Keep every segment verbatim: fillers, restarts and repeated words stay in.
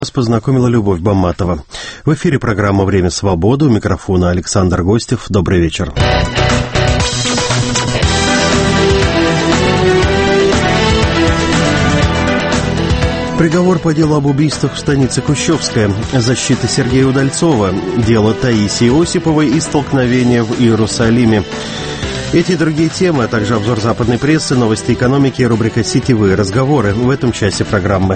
Нас познакомила Любовь Бамматова. В эфире программа «Время свободы». У микрофона Александр Гостев. Добрый вечер. Приговор по делу об убийствах в станице Кущевская, защита Сергея Удальцова, дело Таисии Осиповой и столкновение в Иерусалиме. Эти и другие темы, а также обзор западной прессы, новости экономики и рубрика «Сетевые разговоры» в этом часе программы.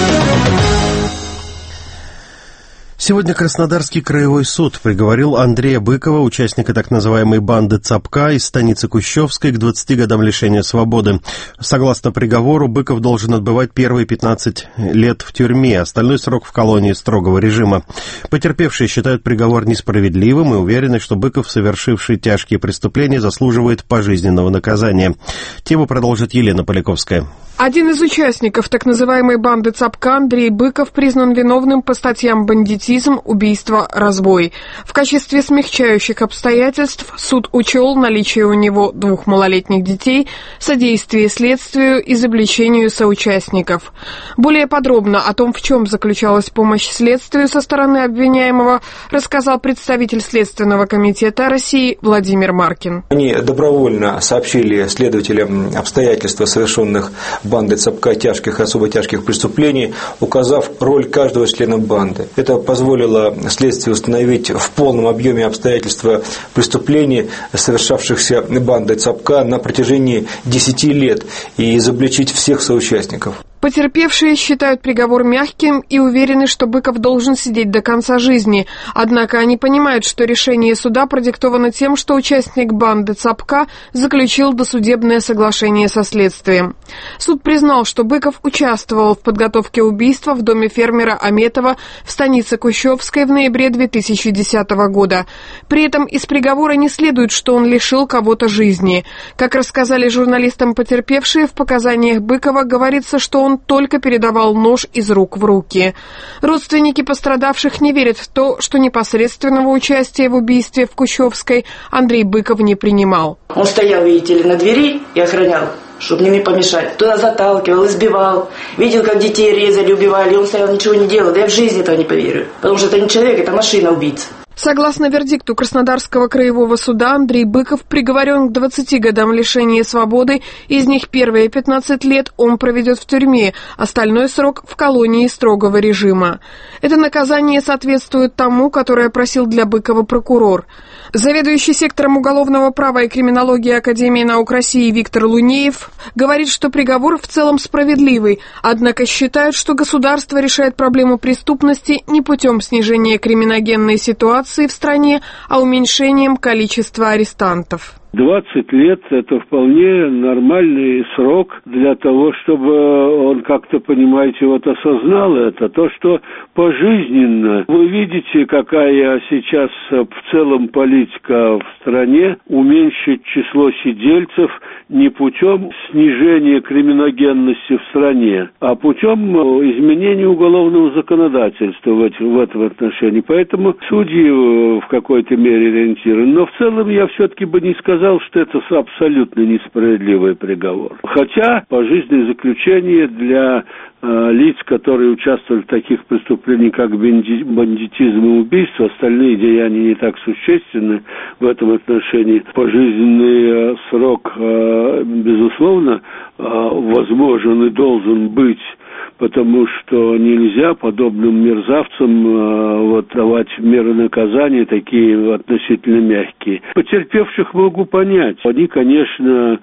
Сегодня Краснодарский краевой суд приговорил Андрея Быкова, участника так называемой банды Цапка из станицы Кущевской, к двадцати годам лишения свободы. Согласно приговору, Быков должен отбывать первые пятнадцать лет в тюрьме, остальной срок в колонии строгого режима. Потерпевшие считают приговор несправедливым и уверены, что Быков, совершивший тяжкие преступления, заслуживает пожизненного наказания. Тему продолжит Елена Поляковская. Один из участников так называемой банды Цапка, Андрей Быков, признан виновным по статьям бандитизм, убийство, разбой. В качестве смягчающих обстоятельств суд учел наличие у него двух малолетних детей, содействие следствию, изобличению соучастников. Более подробно о том, в чем заключалась помощь следствию со стороны обвиняемого, рассказал представитель Следственного комитета России Владимир Маркин. Они добровольно сообщили следователям обстоятельства совершенных банды Цапка тяжких и особо тяжких преступлений, указав роль каждого члена банды. Это позволило следствию установить в полном объеме обстоятельства преступлений, совершавшихся бандой Цапка на протяжении десяти лет, и изобличить всех соучастников. Потерпевшие считают приговор мягким и уверены, что Быков должен сидеть до конца жизни. Однако они понимают, что решение суда продиктовано тем, что участник банды Цапка заключил досудебное соглашение со следствием. Суд признал, что Быков участвовал в подготовке убийства в доме фермера Аметова в станице Кущевской в ноябре две тысячи десятого года. При этом из приговора не следует, что он лишил кого-то жизни. Как рассказали журналистам потерпевшие, в показаниях Быкова говорится, что он только передавал нож из рук в руки. Родственники пострадавших не верят в то, что непосредственного участия в убийстве в Кущевской Андрей Быков не принимал. Он стоял, видите ли, на двери и охранял, чтобы не помешать. Туда заталкивал, избивал. Видел, как детей резали, убивали. Он стоял, ничего не делал. Да я в жизни этого не поверю. Потому что это не человек, это машина-убийца. Согласно вердикту Краснодарского краевого суда, Андрей Быков приговорен к двадцати годам лишения свободы, из них первые пятнадцать лет он проведет в тюрьме, остальной срок в колонии строгого режима. Это наказание соответствует тому, которое просил для Быкова прокурор. Заведующий сектором уголовного права и криминологии Академии наук России Виктор Лунеев говорит, что приговор в целом справедливый, однако считают, что государство решает проблему преступности не путем снижения криминогенной ситуации в стране, а уменьшением количества арестантов. двадцать лет – это вполне нормальный срок для того, чтобы он как-то, понимаете, вот осознал это. То, что пожизненно. Вы видите, какая сейчас в целом политика в стране. Уменьшить число сидельцев не путем снижения криминогенности в стране, а путем изменения уголовного законодательства в, в этом отношении. Поэтому судьи в какой-то мере ориентированы. Но в целом я все-таки бы не сказал, что это абсолютно несправедливый приговор. Хотя пожизненное заключение для э, лиц, которые участвовали в таких преступлениях, как бандитизм и убийство, остальные деяния не так существенны в этом отношении. Пожизненный э, срок, э, безусловно, э, возможен и должен быть, потому что нельзя подобным мерзавцам э, вот, давать меры наказания такие относительно мягкие. Потерпевших могу понять. Они, конечно,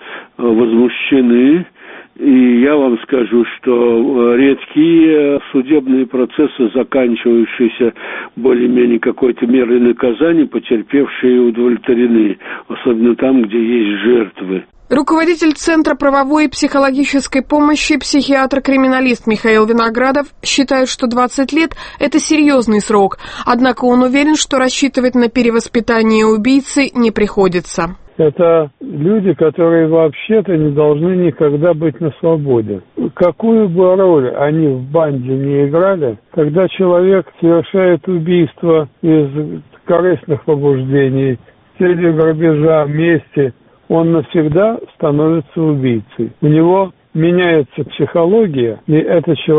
возмущены. И я вам скажу, что редкие судебные процессы, заканчивающиеся более-менее какой-то мерой наказания, потерпевшие удовлетворены, особенно там, где есть жертвы. Руководитель Центра правовой и психологической помощи, психиатр-криминалист Михаил Виноградов считает, что двадцать лет – это серьезный срок, однако он уверен, что рассчитывать на перевоспитание убийцы не приходится. Это люди, которые вообще-то не должны никогда быть на свободе. Какую бы роль они в банде не играли, когда человек совершает убийство из корыстных побуждений, с целью грабежа, мести, он навсегда становится убийцей. У него меняется психология, и этот человек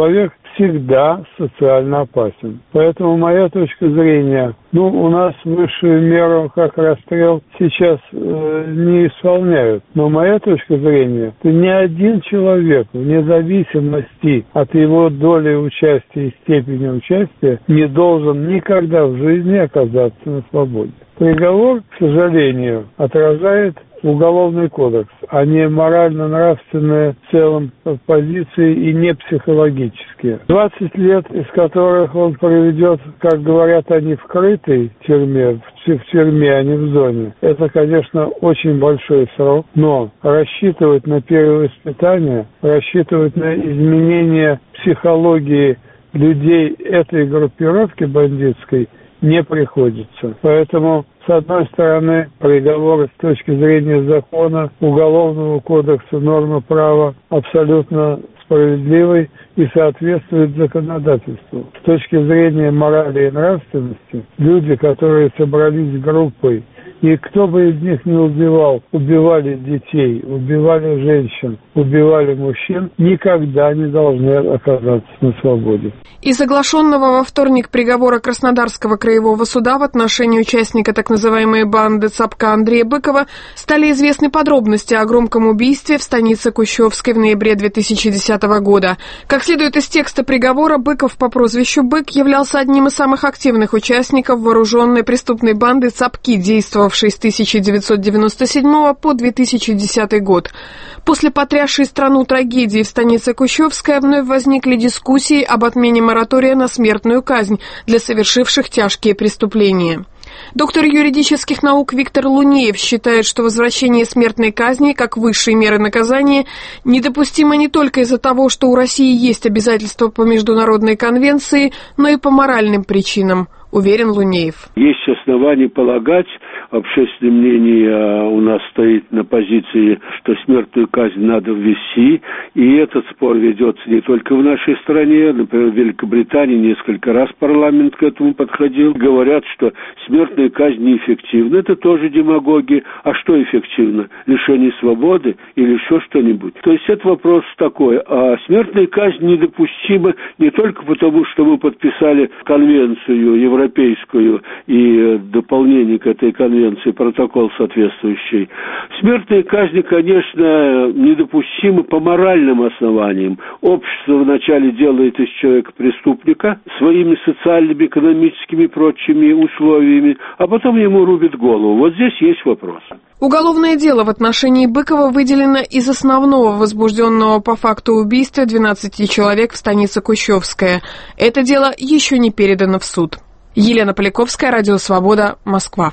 всегда социально опасен. Поэтому моя точка зрения, ну, у нас высшую меру, как расстрел, сейчас э, не исполняют. Но моя точка зрения, что ни один человек, вне зависимости от его доли участия и степени участия, не должен никогда в жизни оказаться на свободе. Приговор, к сожалению, отражает Уголовный кодекс, а не морально-нравственные в целом позиции и не психологические. двадцать лет, из которых он проведет, как говорят они, в крытой тюрьме, в тюрьме, а не в зоне, это, конечно, очень большой срок, но рассчитывать на перевоспитание, рассчитывать на изменение психологии людей этой группировки бандитской не приходится. Поэтому, с одной стороны, приговор с точки зрения закона, Уголовного кодекса, нормы права абсолютно справедливый и соответствует законодательству. С точки зрения морали и нравственности, люди, которые собрались группой, и кто бы из них не убивал, убивали детей, убивали женщин, убивали мужчин, никогда не должны оказаться на свободе. Из оглашенного во вторник приговора Краснодарского краевого суда в отношении участника так называемой банды Цапка Андрея Быкова стали известны подробности о громком убийстве в станице Кущевской в ноябре две тысячи десятого года. Как следует из текста приговора, Быков по прозвищу Бык являлся одним из самых активных участников вооруженной преступной банды Цапки, действовавшей с тысяча девятьсот девяносто седьмого по две тысячи десятый год. После потрясшей страну трагедии в станице Кущевская вновь возникли дискуссии об отмене моратория на смертную казнь для совершивших тяжкие преступления. Доктор юридических наук Виктор Лунеев считает, что возвращение смертной казни как высшей меры наказания недопустимо не только из-за того, что у России есть обязательства по международной конвенции, но и по моральным причинам, уверен Лунеев. Есть основания полагать, общественное мнение у нас стоит на позиции, что смертную казнь надо ввести, и этот спор ведется не только в нашей стране, например, в Великобритании несколько раз парламент к этому подходил, говорят, что смертная казнь неэффективна, это тоже демагогия, а что эффективно? Лишение свободы или еще что-нибудь? То есть это вопрос такой, а смертная казнь недопустима не только потому, что мы подписали конвенцию европейскую и дополнение к этой конвенции, протокол соответствующий. Смертная казнь, конечно, недопустима по моральным основаниям. Общество вначале делает из человека преступника своими социальными, экономическими и прочими условиями, а потом ему рубит голову. Вот здесь есть вопрос. Уголовное дело в отношении Быкова выделено из основного возбужденного по факту убийства двенадцати человек в станице Кущевская. Это дело еще не передано в суд. Елена Поляковская, Радио Свобода, Москва.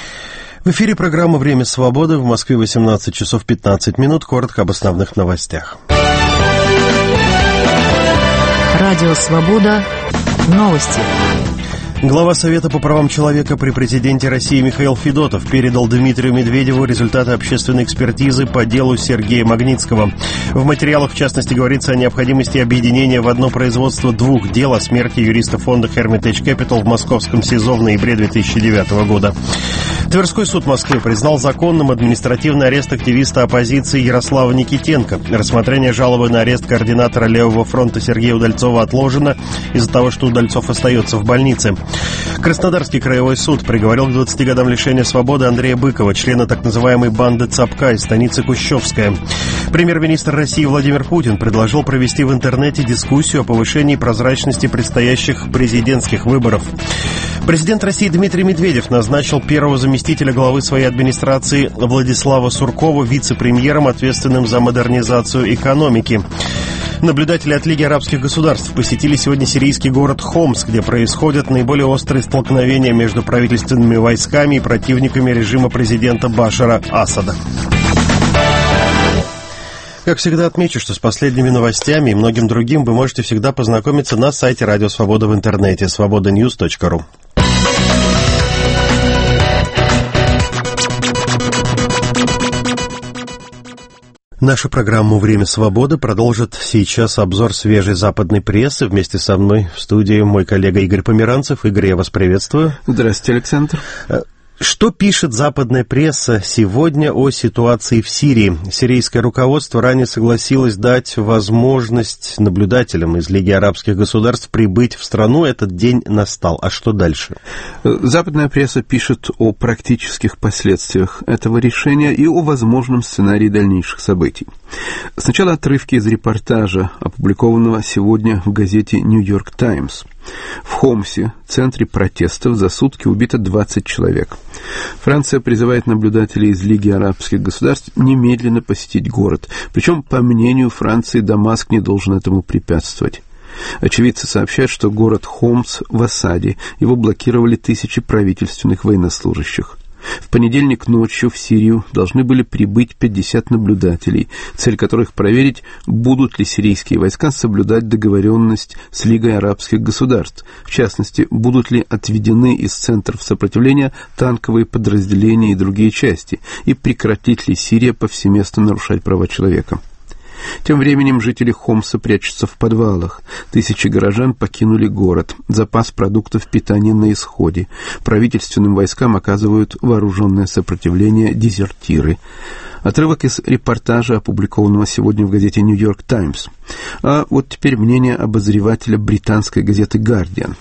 В эфире программа «Время свободы», в Москве восемнадцать часов пятнадцать минут. Коротко об основных новостях. Радио Свобода. Новости. Глава Совета по правам человека при президенте России Михаил Федотов передал Дмитрию Медведеву результаты общественной экспертизы по делу Сергея Магнитского. В материалах, в частности, говорится о необходимости объединения в одно производство двух дел о смерти юриста фонда Hermitage Capital в московском СИЗО в ноябре две тысячи девятого года. Тверской суд Москвы признал законным административный арест активиста оппозиции Ярослава Никитенко. Рассмотрение жалобы на арест координатора Левого фронта Сергея Удальцова отложено из-за того, что Удальцов остается в больнице. Краснодарский краевой суд приговорил к двадцати годам лишения свободы Андрея Быкова, члена так называемой банды Цапка из станицы Кущевская. Премьер-министр России Владимир Путин предложил провести в интернете дискуссию о повышении прозрачности предстоящих президентских выборов. Президент России Дмитрий Медведев назначил первого заместителя главы своей администрации Владислава Суркова вице-премьером, ответственным за модернизацию экономики. Наблюдатели от Лиги арабских государств посетили сегодня сирийский город Хомс, где происходят наиболее острые столкновения между правительственными войсками и противниками режима президента Башара Асада. Как всегда, отмечу, что с последними новостями и многим другим вы можете всегда познакомиться на сайте Радио Свобода в интернете свобода ньюс точка ру. Нашу программу «Время свободы» продолжит сейчас обзор свежей западной прессы. Вместе со мной в студии мой коллега Игорь Померанцев. Игорь, я вас приветствую. Здравствуйте, Александр. Что пишет западная пресса сегодня о ситуации в Сирии? Сирийское руководство ранее согласилось дать возможность наблюдателям из Лиги арабских государств прибыть в страну. Этот день настал. А что дальше? Западная пресса пишет о практических последствиях этого решения и о возможном сценарии дальнейших событий. Сначала отрывки из репортажа, опубликованного сегодня в газете «Нью-Йорк Таймс». В Хомсе, центре протестов, за сутки убито двадцать человек. Франция призывает наблюдателей из Лиги арабских государств немедленно посетить город. Причем, по мнению Франции, Дамаск не должен этому препятствовать. Очевидцы сообщают, что город Хомс в осаде. Его блокировали тысячи правительственных военнослужащих. В понедельник ночью в Сирию должны были прибыть пятьдесят наблюдателей, цель которых проверить, будут ли сирийские войска соблюдать договоренность с Лигой арабских государств. В частности, будут ли отведены из центров сопротивления танковые подразделения и другие части, и прекратит ли Сирия повсеместно нарушать права человека. Тем временем жители Хомса прячутся в подвалах. Тысячи горожан покинули город. Запас продуктов питания на исходе. Правительственным войскам оказывают вооруженное сопротивление дезертиры. Отрывок из репортажа, опубликованного сегодня в газете «Нью-Йорк Таймс». А вот теперь мнение обозревателя британской газеты «Гардиан».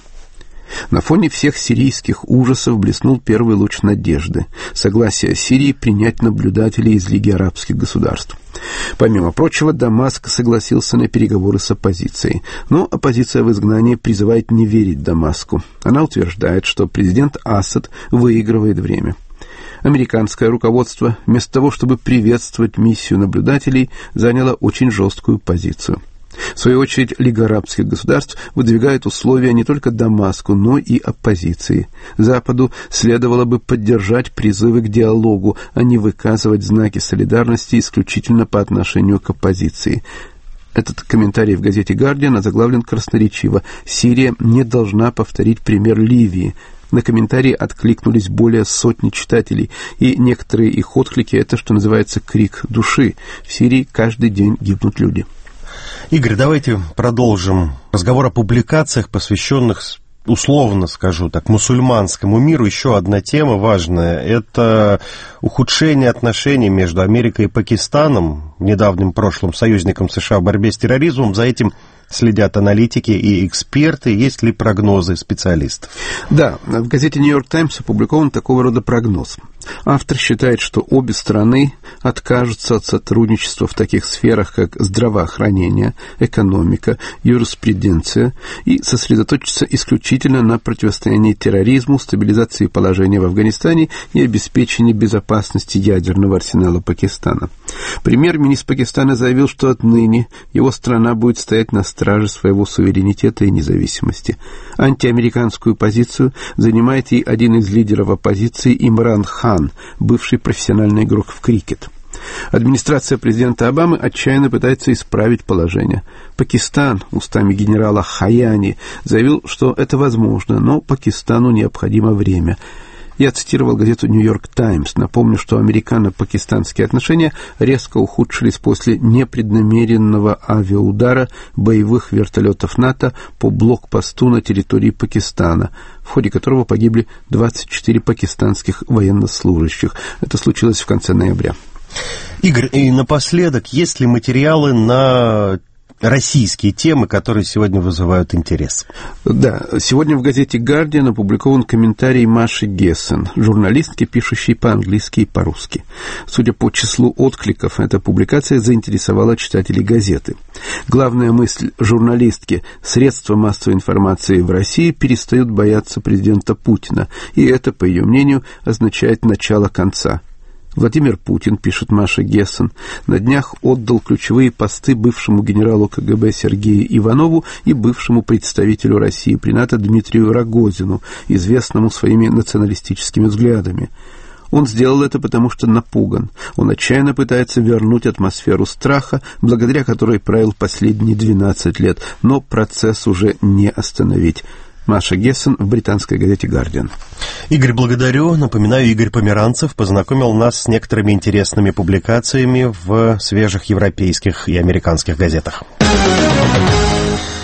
На фоне всех сирийских ужасов блеснул первый луч надежды. Согласие Сирии принять наблюдателей из Лиги арабских государств. Помимо прочего, Дамаск согласился на переговоры с оппозицией. Но оппозиция в изгнании призывает не верить Дамаску. Она утверждает, что президент Асад выигрывает время. Американское руководство, вместо того, чтобы приветствовать миссию наблюдателей, заняло очень жесткую позицию. В свою очередь, Лига арабских государств выдвигает условия не только Дамаску, но и оппозиции. Западу следовало бы поддержать призывы к диалогу, а не выказывать знаки солидарности исключительно по отношению к оппозиции. Этот комментарий в газете «Гардиан» озаглавлен красноречиво. «Сирия не должна повторить пример Ливии». На комментарии откликнулись более сотни читателей, и некоторые их отклики — это, что называется, крик души. В Сирии каждый день гибнут люди. Игорь, давайте продолжим разговор о публикациях, посвященных, условно скажу так, мусульманскому миру. Еще одна тема важная – это ухудшение отношений между Америкой и Пакистаном, недавним прошлым союзником США в борьбе с терроризмом. За этим следят аналитики и эксперты. Есть ли прогнозы специалистов? Да, в газете «Нью-Йорк Таймс» опубликован такого рода прогноз. Автор считает, что обе страны откажутся от сотрудничества в таких сферах, как здравоохранение, экономика, юриспруденция, и сосредоточатся исключительно на противостоянии терроризму, стабилизации положения в Афганистане и обеспечении безопасности ядерного арсенала Пакистана. Премьер-министр Пакистана заявил, что отныне его страна будет стоять на страже своего суверенитета и независимости. Антиамериканскую позицию занимает и один из лидеров оппозиции Имран Хан, бывший профессиональный игрок в крикет. Администрация президента Обамы отчаянно пытается исправить положение. Пакистан, устами генерала Хаяни, заявил, что это возможно, но Пакистану необходимо время. Я цитировал газету «Нью-Йорк Таймс». Напомню, что американо-пакистанские отношения резко ухудшились после непреднамеренного авиаудара боевых вертолетов НАТО по блокпосту на территории Пакистана, в ходе которого погибли двадцать четыре пакистанских военнослужащих. Это случилось в конце ноября. Игорь, и напоследок, есть ли материалы на российские темы, которые сегодня вызывают интерес? Да, сегодня в газете «Гардиан» опубликован комментарий Маши Гессен, журналистки, пишущей по-английски и по-русски. Судя по числу откликов, эта публикация заинтересовала читателей газеты. Главная мысль журналистки: средства массовой информации в России перестают бояться президента Путина, и это, по ее мнению, означает начало конца. Владимир Путин, пишет Маша Гессен, на днях отдал ключевые посты бывшему генералу ка гэ бэ Сергею Иванову и бывшему представителю России при НАТО Дмитрию Рогозину, известному своими националистическими взглядами. Он сделал это потому, что напуган. Он отчаянно пытается вернуть атмосферу страха, благодаря которой правил последние двенадцать лет, но процесс уже не остановить. Маша Гессен в британской газете «Гардиан». Игорь, благодарю. Напоминаю, Игорь Померанцев познакомил нас с некоторыми интересными публикациями в свежих европейских и американских газетах.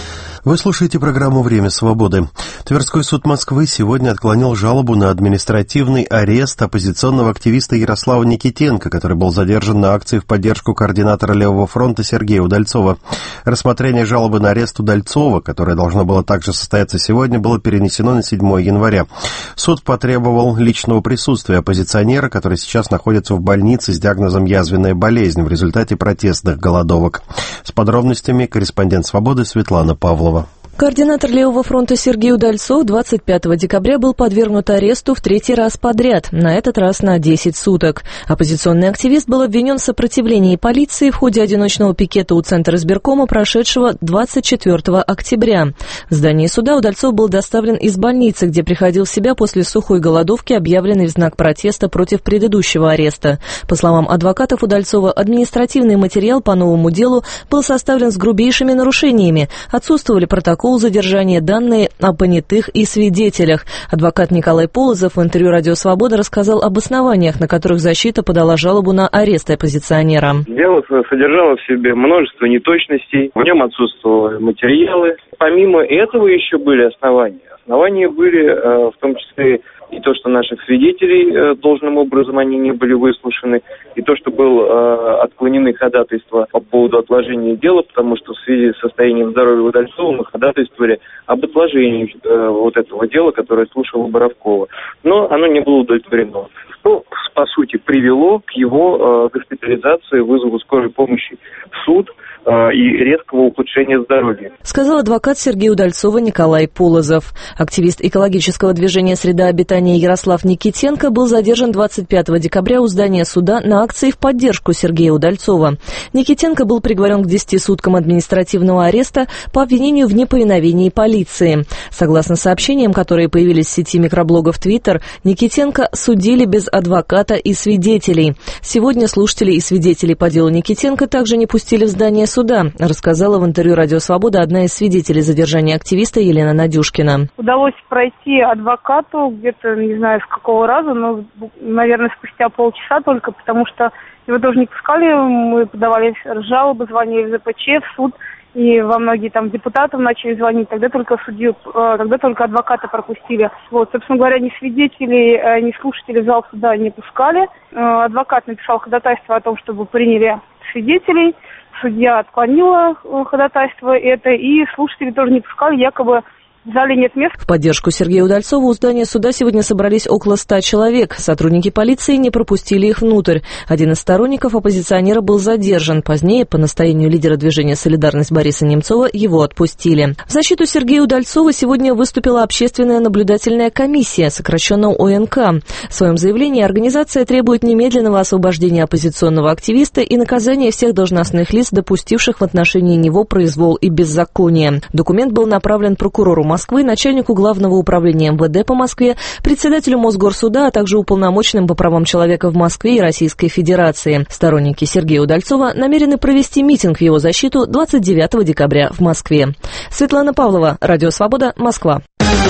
Вы слушаете программу «Время свободы». Тверской суд Москвы сегодня отклонил жалобу на административный арест оппозиционного активиста Ярослава Никитенко, который был задержан на акции в поддержку координатора Левого фронта Сергея Удальцова. Рассмотрение жалобы на арест Удальцова, которое должно было также состояться сегодня, было перенесено на седьмое января. Суд потребовал личного присутствия оппозиционера, который сейчас находится в больнице с диагнозом язвенная болезнь в результате протестных голодовок. С подробностями корреспондент «Свободы» Светлана Павлова. Координатор Левого фронта Сергей Удальцов двадцать пятого декабря был подвергнут аресту в третий раз подряд, на этот раз на десять суток. Оппозиционный активист был обвинен в сопротивлении полиции в ходе одиночного пикета у Центра избиркома, прошедшего двадцать четвёртого октября. В здании суда Удальцов был доставлен из больницы, где приходил в себя после сухой голодовки, объявленной в знак протеста против предыдущего ареста. По словам адвокатов Удальцова, административный материал по новому делу был составлен с грубейшими нарушениями. Отсутствовали протоколы задержания, данные о понятых и свидетелях. Адвокат Николай Полозов в интервью «Радио Свобода» рассказал об основаниях, на которых защита подала жалобу на арест оппозиционера. Дело содержало в себе множество неточностей, в нем отсутствовали материалы. Помимо этого еще были основания. Основания были в том числе и то, что наших свидетелей должным образом они не были выслушаны, и то, что было отклонены ходатайства по поводу отложения дела, потому что в связи с состоянием здоровья Удальцова мы ходатайствовали об отложении вот этого дела, которое слушала Боровкова. Но оно не было удовлетворено. Что, по сути, привело к его госпитализации, вызову скорой помощи в суд и резкого ухудшения здоровья. Сказал адвокат Сергея Удальцова Николай Полозов. Активист экологического движения «Среда обитания» Ярослав Никитенко был задержан двадцать пятого декабря у здания суда на акции в поддержку Сергея Удальцова. Никитенко был приговорен к десяти суткам административного ареста по обвинению в неповиновении полиции. Согласно сообщениям, которые появились в сети микроблогов Twitter, Никитенко судили без адвоката и свидетелей. Сегодня слушатели и свидетелей по делу Никитенко также не пустили в здание суда, рассказала в интервью «Радио Свобода» одна из свидетелей задержания активиста Елена Надюшкина. Удалось пройти адвокату где-то, не знаю, с какого раза, но, наверное, спустя полчаса только, потому что его тоже не пускали, мы подавали жалобы, звонили в зэ пэ че, в суд, и во многие там депутатов начали звонить, тогда только судью, тогда только адвоката пропустили. Вот, собственно говоря, ни свидетелей, ни слушателей в зал суда не пускали. Адвокат написал ходатайство о том, чтобы приняли свидетелей. Судья отклонила ходатайство это, и слушатели тоже не пускали, якобы в зале нет мест. В поддержку Сергея Удальцова у здания суда сегодня собрались около ста человек. Сотрудники полиции не пропустили их внутрь. Один из сторонников оппозиционера был задержан. Позднее, по настоянию лидера движения «Солидарность» Бориса Немцова, его отпустили. В защиту Сергея Удальцова сегодня выступила общественная наблюдательная комиссия, сокращенно о эн ка. В своем заявлении организация требует немедленного освобождения оппозиционного активиста и наказания всех должностных лиц, допустивших в отношении него произвол и беззаконие. Документ был направлен прокурору Москвы, начальнику Главного управления эм вэ дэ по Москве, председателю Мосгорсуда, а также уполномоченным по правам человека в Москве и Российской Федерации. Сторонники Сергея Удальцова намерены провести митинг в его защиту двадцать девятого декабря в Москве. Светлана Павлова, Радио Свобода, Москва.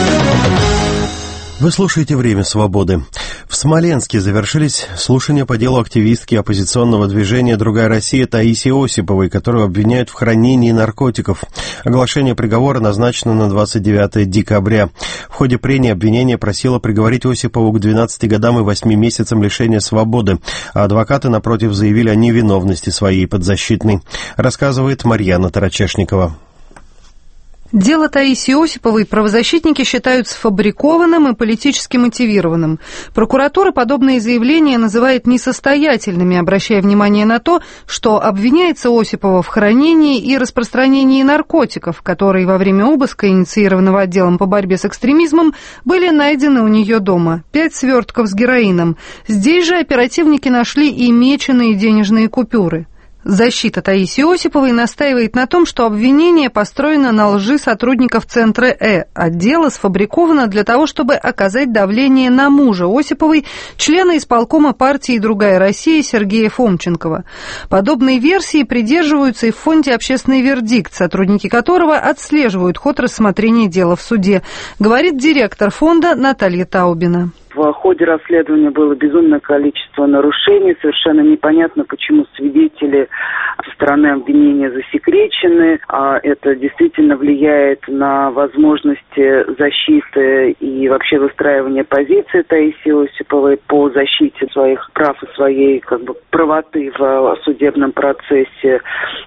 Вы слушаете «Время свободы». В Смоленске завершились слушания по делу активистки оппозиционного движения «Другая Россия» Таисии Осиповой, которую обвиняют в хранении наркотиков. Оглашение приговора назначено на двадцать девятого декабря. В ходе прения обвинение просило приговорить Осипову к двенадцати годам и восьми месяцам лишения свободы, а адвокаты, напротив, заявили о невиновности своей подзащитной. Рассказывает Марьяна Тарачешникова. Дело Таисии Осиповой правозащитники считают сфабрикованным и политически мотивированным. Прокуратура подобные заявления называет несостоятельными, обращая внимание на то, что обвиняется Осипова в хранении и распространении наркотиков, которые во время обыска, инициированного отделом по борьбе с экстремизмом, были найдены у нее дома. Пять свертков с героином. Здесь же оперативники нашли и меченые денежные купюры. Защита Таисии Осиповой настаивает на том, что обвинение построено на лжи сотрудников Центра Э, а дело сфабриковано для того, чтобы оказать давление на мужа Осиповой, члена исполкома партии «Другая Россия» Сергея Фомченкова. Подобной версии придерживаются и в фонде «Общественный вердикт», сотрудники которого отслеживают ход рассмотрения дела в суде, говорит директор фонда Наталья Таубина. В ходе расследования было безумное количество нарушений. Совершенно непонятно, почему свидетели со стороны обвинения засекречены. А это действительно влияет на возможности защиты и вообще выстраивания позиции Таисии Осиповой по защите своих прав и своей как бы правоты в судебном процессе.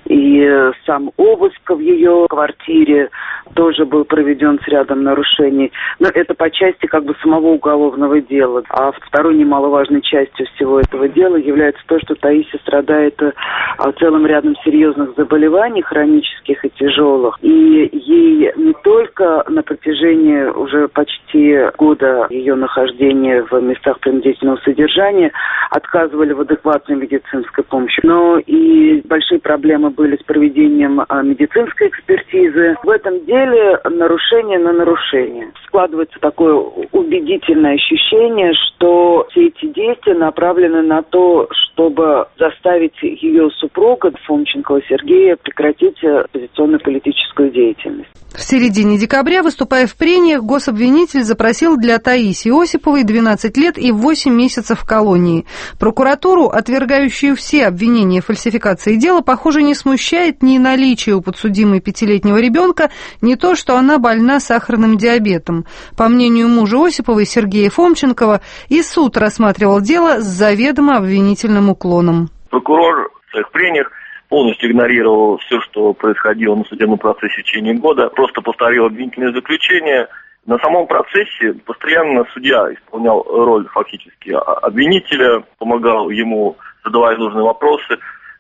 И сам обыск в ее квартире тоже был проведен с рядом нарушений. Но это по части как бы самого уголовного дела. А второй немаловажной частью всего этого дела является то, что Таисия страдает целым рядом серьезных заболеваний, хронических и тяжелых. И ей не только на протяжении уже почти года ее нахождения в местах принудительного содержания отказывали в адекватной медицинской помощи, но и большие проблемы были с проведением медицинской экспертизы. В этом деле нарушение на нарушение. Складывается такое убедительное ощущение, что все эти действия направлены на то, чтобы заставить ее супруга Фомченкова Сергея прекратить оппозиционно-политическую деятельность. В середине декабря, выступая в прениях, гособвинитель запросил для Таисии Осиповой двенадцать лет и восемь месяцев в колонии. Прокуратуру, отвергающую все обвинения в фальсификации дела, похоже, не смущает ни наличие у подсудимой пятилетнего ребенка, ни то, что она больна сахарным диабетом. По мнению мужа Осиповой, Сергея Фомченкова, и суд рассматривал дело с заведомо обвинительным уклоном. Прокурор в своих прениях полностью игнорировал все, что происходило на судебном процессе в течение года, просто повторил обвинительное заключение. На самом процессе постоянно судья исполнял роль фактически обвинителя, помогал ему, задавая нужные вопросы.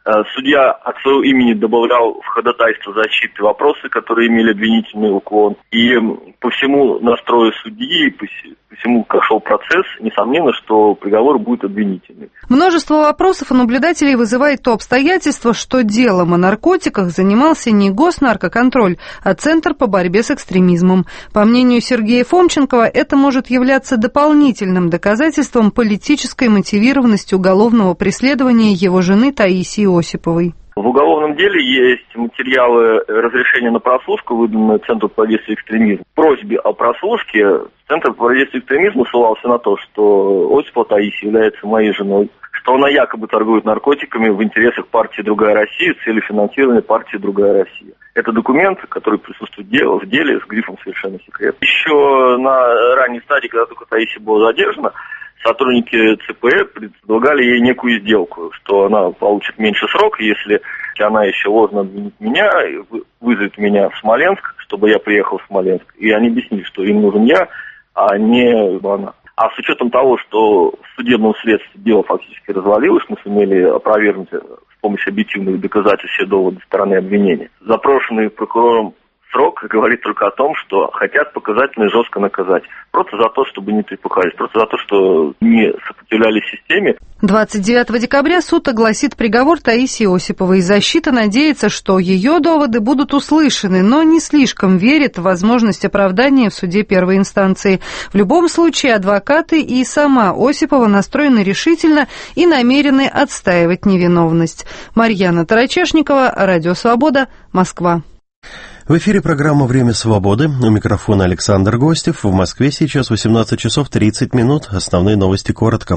Судья от своего имени добавлял в ходатайство защиты вопросы, которые имели обвинительный уклон. И по всему настрою судьи, по всему, как шел процесс, несомненно, что приговор будет обвинительный. Множество вопросов у наблюдателей вызывает то обстоятельство, что делом о наркотиках занимался не госнаркоконтроль, а Центр по борьбе с экстремизмом. По мнению Сергея Фомченкова, это может являться дополнительным доказательством политической мотивированности уголовного преследования его жены Таисии Осиповой. В уголовном деле есть материалы разрешения на прослушку, выданные Центру по противодействию экстремизму. В просьбе о прослушке Центр по противодействию экстремизму ссылался на то, что Осипова Таисия является моей женой, что она якобы торгует наркотиками в интересах партии «Другая Россия» с целью финансирования партии «Другая Россия». Это документ, который присутствует в деле с грифом «Совершенно секретно». Еще на ранней стадии, когда только Таисия была задержана, сотрудники ЦПЭ предлагали ей некую сделку, что она получит меньше срок, если она еще ложно обвинит меня, вызовет меня в Смоленск, чтобы я приехал в Смоленск. И они объяснили, что им нужен я, а не она. А с учетом того, что в судебном следствии дело фактически развалилось, мы сумели опровергнуть с помощью объективных доказательств все доводы стороны обвинения. Запрошенный прокурором срок говорит только о том, что хотят показательно и жестко наказать. Просто за то, чтобы не припухались, просто за то, что не сопротивлялись системе. двадцать девятого декабря суд огласит приговор Таисии Осиповой. Защита надеется, что ее доводы будут услышаны, но не слишком верит в возможность оправдания в суде первой инстанции. В любом случае, адвокаты и сама Осипова настроены решительно и намерены отстаивать невиновность. Марьяна Тарачешникова, Радио Свобода, Москва. В эфире программа «Время свободы». У микрофона Александр Гостев. В Москве сейчас восемнадцать часов тридцать минут. Основные новости коротко.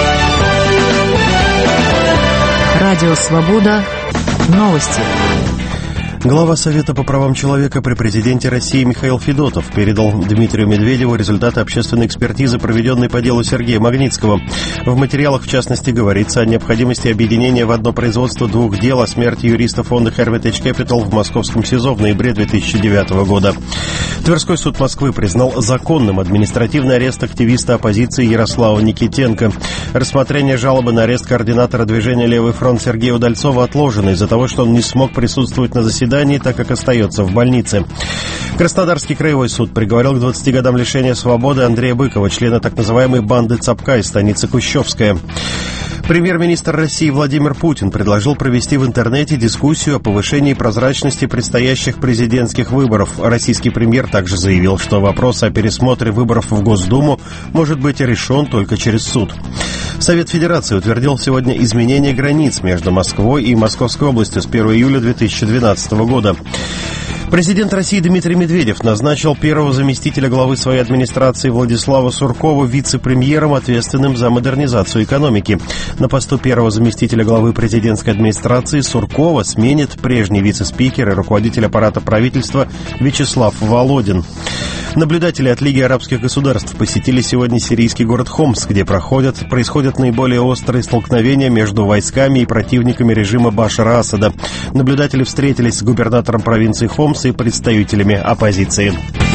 Радио «Свобода». Новости. Глава Совета по правам человека при президенте России Михаил Федотов передал Дмитрию Медведеву результаты общественной экспертизы, проведенной по делу Сергея Магнитского. В материалах, в частности, говорится о необходимости объединения в одно производство двух дел о смерти юриста фонда Hermitage Capital в московском СИЗО в ноябре две тысячи девятого года. Тверской суд Москвы признал законным административный арест активиста оппозиции Ярослава Никитенко. Рассмотрение жалобы на арест координатора движения «Левый фронт» Сергея Удальцова отложено из-за того, что он не смог присутствовать на заседании, так как остается в больнице. Краснодарский краевой суд приговорил к двадцати годам лишения свободы Андрея Быкова, члена так называемой банды Цапка из станицы Кущевская. Премьер-министр России Владимир Путин предложил провести в интернете дискуссию о повышении прозрачности предстоящих президентских выборов. Российский премьер также заявил, что вопрос о пересмотре выборов в Госдуму может быть решен только через суд. Совет Федерации утвердил сегодня изменение границ между Москвой и Московской областью с первого июля две тысячи двенадцатого года. Президент России Дмитрий Медведев назначил первого заместителя главы своей администрации Владислава Суркова вице-премьером, ответственным за модернизацию экономики. На посту первого заместителя главы президентской администрации Суркова сменит прежний вице-спикер и руководитель аппарата правительства Вячеслав Володин. Наблюдатели от Лиги арабских государств посетили сегодня сирийский город Хомс, где проходят, происходят наиболее острые столкновения между войсками и противниками режима Башара Асада. Наблюдатели встретились с губернатором провинции Хомс и представителями оппозиции.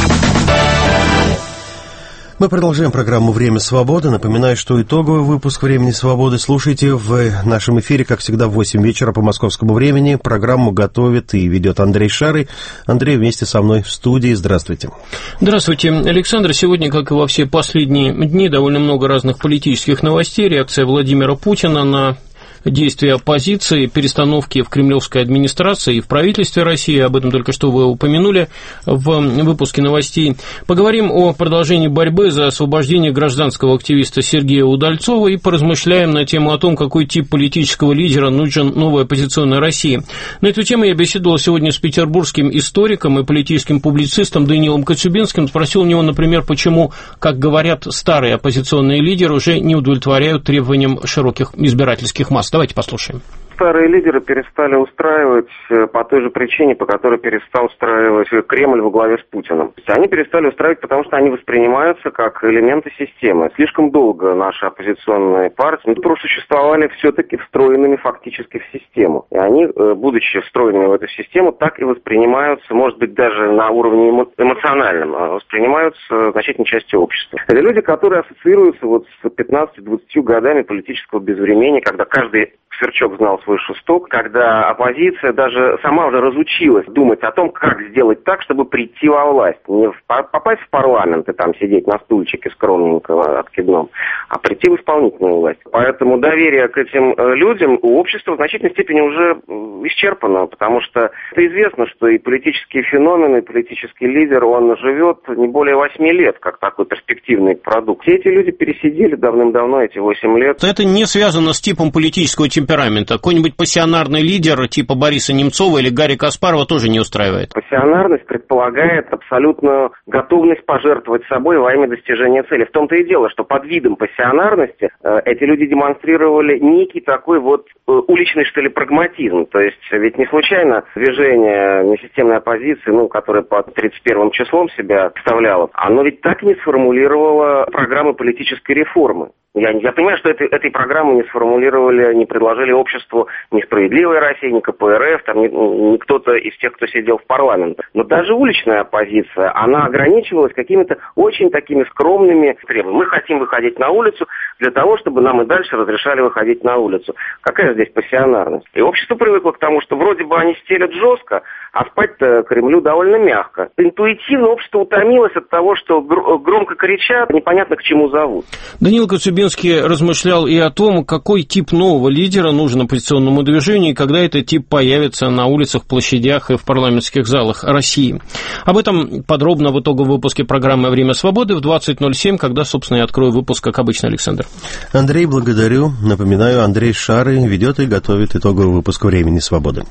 Мы продолжаем программу «Время свободы». Напоминаю, что итоговый выпуск «Времени свободы» слушайте в нашем эфире, как всегда, в восемь вечера по московскому времени. Программу готовит и ведет Андрей Шарый. Андрей вместе со мной в студии. Здравствуйте. Здравствуйте, Александр. Сегодня, как и во все последние дни, довольно много разных политических новостей. Реакция Владимира Путина на действия оппозиции, перестановки в кремлевской администрации и в правительстве России, об этом только что вы упомянули в выпуске новостей. Поговорим о продолжении борьбы за освобождение гражданского активиста Сергея Удальцова и поразмышляем на тему о том, какой тип политического лидера нужен новой оппозиционной России. На эту тему я беседовал сегодня с петербургским историком и политическим публицистом Даниилом Коцюбинским. Спросил у него, например, почему, как говорят старые оппозиционные лидеры, уже не удовлетворяют требованиям широких избирательских масс. Давайте послушаем. Старые лидеры перестали устраивать по той же причине, по которой перестал устраивать Кремль во главе с Путиным. Они перестали устраивать, потому что они воспринимаются как элементы системы. Слишком долго наши оппозиционные партии просуществовали все-таки встроенными фактически в систему. И они, будучи встроенными в эту систему, так и воспринимаются, может быть, даже на уровне эмоциональном, воспринимаются значительной частью общества. Это люди, которые ассоциируются вот с пятнадцатью-двадцатью годами политического безвременья, когда каждый сверчок знал свой шесток, когда оппозиция даже сама уже разучилась думать о том, как сделать так, чтобы прийти во власть. Не в, попасть в парламент и там сидеть на стульчике скромненько откидном, а прийти в исполнительную власть. Поэтому доверие к этим людям у общества в значительной степени уже исчерпано, потому что это известно, что и политический феномен, и политический лидер, он живет не более восьми лет, как такой перспективный продукт. Все эти люди пересидели давным-давно эти восемь лет. Это не связано с типом политического темперамента. Какой-нибудь пассионарный лидер типа Бориса Немцова или Гарри Каспарова тоже не устраивает? Пассионарность предполагает абсолютную готовность пожертвовать собой во имя достижения цели. В том-то и дело, что под видом пассионарности э, эти люди демонстрировали некий такой вот э, уличный, что ли, прагматизм. То есть ведь не случайно движение несистемной оппозиции, ну, которое под тридцать первым числом себя представляло, оно ведь так не сформулировало программы политической реформы. Я, я понимаю, что этой, этой программы не сформулировали, не предложили обществу ни «Справедливая Россия», ни ка пэ эр эф, там, ни, ни кто-то из тех, кто сидел в парламенте. Но даже уличная оппозиция, она ограничивалась какими-то очень такими скромными требованиями. Мы хотим выходить на улицу для того, чтобы нам и дальше разрешали выходить на улицу. Какая здесь пассионарность? И общество привыкло к тому, что вроде бы они стелят жестко, а спать-то Кремлю довольно мягко. Интуитивно общество утомилось от того, что громко кричат, непонятно к чему зовут. Даниил Коцюбинский размышлял и о том, какой тип нового лидера нужен оппозиционному движению, и когда этот тип появится на улицах, площадях и в парламентских залах России. Об этом подробно в итоговом выпуске программы «Время свободы» в двадцать ноль семь, когда, собственно, я открою выпуск, как обычно, Александр. Андрей, благодарю. Напоминаю, Андрей Шарый ведет и готовит итоговый выпуск «Времени свободы».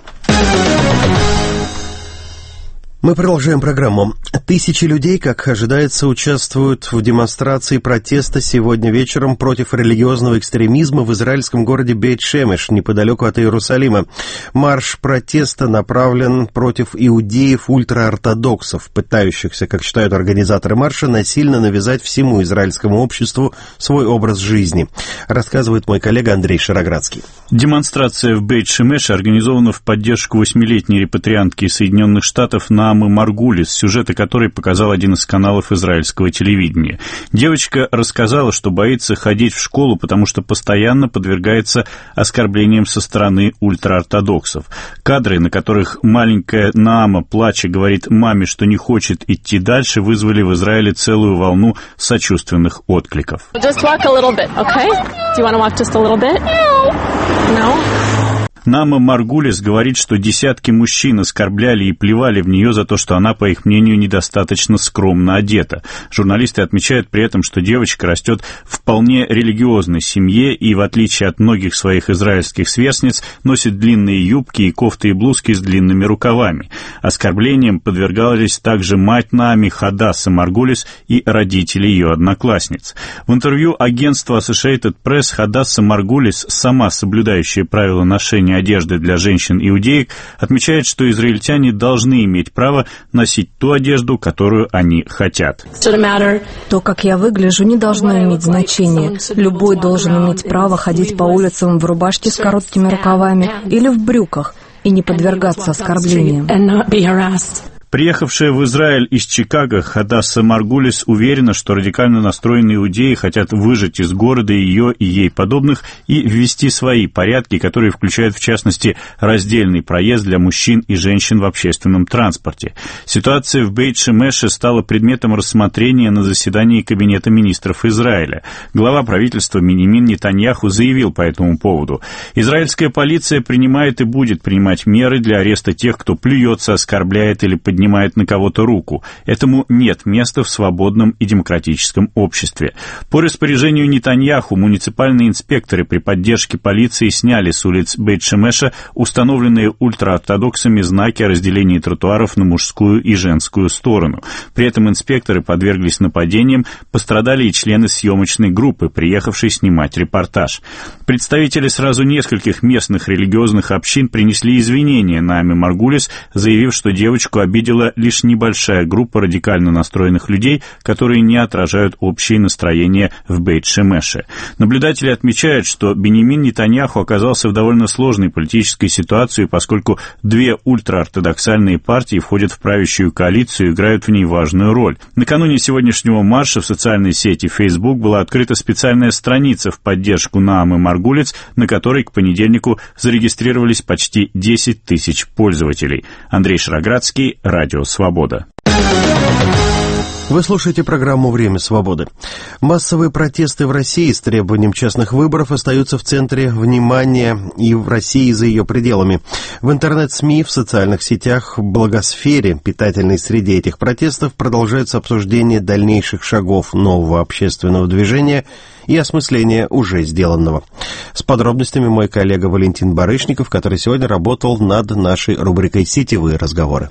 Мы продолжаем программу. Тысячи людей, как ожидается, участвуют в демонстрации протеста сегодня вечером против религиозного экстремизма в израильском городе Бейт-Шемеш, неподалеку от Иерусалима. Марш протеста направлен против иудеев-ультраортодоксов, пытающихся, как считают организаторы марша, насильно навязать всему израильскому обществу свой образ жизни. Рассказывает мой коллега Андрей Шароградский. Демонстрация в Бейт-Шемеше организована в поддержку восьмилетней репатриантки из Соединенных Штатов на Наамы Маргулис, сюжеты которой показал один из каналов израильского телевидения. Девочка рассказала, что боится ходить в школу, потому что постоянно подвергается оскорблениям со стороны ультраортодоксов. Кадры, на которых маленькая Наама, плача, говорит маме, что не хочет идти дальше, вызвали в Израиле целую волну сочувственных откликов. Just walk a little bit, okay? Do you want to walk just a little bit? No. Наама Маргулис говорит, что десятки мужчин оскорбляли и плевали в нее за то, что она, по их мнению, недостаточно скромно одета. Журналисты отмечают при этом, что девочка растет в вполне религиозной семье и, в отличие от многих своих израильских сверстниц, носит длинные юбки и кофты и блузки с длинными рукавами. Оскорблениям подвергались также мать Наами Хадасса Маргулис и родители ее одноклассниц. В интервью агентству Associated Press Хадасса Маргулис, сама соблюдающая правила ношения одежды для женщин-иудеек, отмечает, что израильтяне должны иметь право носить ту одежду, которую они хотят. То, как я выгляжу, не должно иметь значения. Любой должен иметь право ходить по улицам в рубашке с короткими рукавами или в брюках и не подвергаться оскорблениям. Приехавшая в Израиль из Чикаго Хадасса Маргулис уверена, что радикально настроенные иудеи хотят выжать из города ее и ей подобных и ввести свои порядки, которые включают, в частности, раздельный проезд для мужчин и женщин в общественном транспорте. Ситуация в Бейт-Шемеше стала предметом рассмотрения на заседании Кабинета министров Израиля. Глава правительства Биньямин Нетаньяху заявил по этому поводу: «Израильская полиция принимает и будет принимать меры для ареста тех, кто плюется, оскорбляет или поднимает поднимает на кого-то руку. Этому нет места в свободном и демократическом обществе». По распоряжению Нетаньяху муниципальные инспекторы при поддержке полиции сняли с улиц Бейт-Шемеша установленные ультраортодоксами знаки о разделении тротуаров на мужскую и женскую сторону. При этом инспекторы подверглись нападениям, пострадали и члены съемочной группы, приехавшей снимать репортаж. Представители сразу нескольких местных религиозных общин принесли извинения Нааме Маргулис, заявив, что девочку обидел лишь небольшая группа радикально настроенных людей, которые не отражают общее настроение в Бейт-Шемеше. Наблюдатели отмечают, что Биньямин Нетаньяху оказался в довольно сложной политической ситуации, поскольку две ультраортодоксальные партии входят в правящую коалицию и играют в ней важную роль. Накануне сегодняшнего марша в социальной сети Facebook была открыта специальная страница в поддержку Наамы Маргулис, на которой к понедельнику зарегистрировались почти десять тысяч пользователей. Андрей Шароградский, Радио «Свобода». Вы слушаете программу «Время свободы». Массовые протесты в России с требованием честных выборов остаются в центре внимания и в России, и за ее пределами. В интернет-СМИ, в социальных сетях, в благосфере, питательной среде этих протестов продолжается обсуждение дальнейших шагов нового общественного движения и осмысление уже сделанного. С подробностями мой коллега Валентин Барышников, который сегодня работал над нашей рубрикой «Сетевые разговоры».